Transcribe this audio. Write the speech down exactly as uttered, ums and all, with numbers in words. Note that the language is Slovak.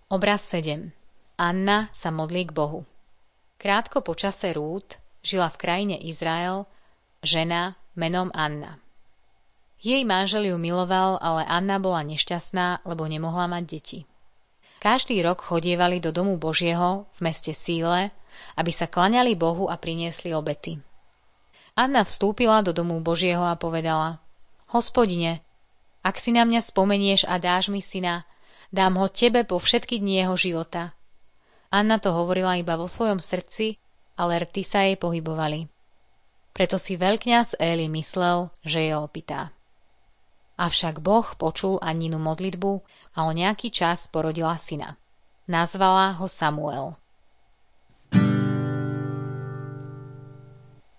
Obraz sedem. Anna sa modlí k Bohu. Krátko po čase Rút žila v krajine Izrael žena menom Anna. Jej manžel ju miloval, ale Anna bola nešťastná, lebo nemohla mať deti. Každý rok chodievali do domu Božieho v meste Síle, aby sa klaňali Bohu a priniesli obety. Anna vstúpila do domu Božieho a povedala: Hospodine, ak si na mňa spomenieš a dáš mi syna, dám ho tebe po všetky dni jeho života. Anna to hovorila iba vo svojom srdci, ale rty sa jej pohybovali. Preto si veľkňaz Éli myslel, že je opitá. Avšak Boh počul Anninu modlitbu a o nejaký čas porodila syna. Nazvala ho Samuel.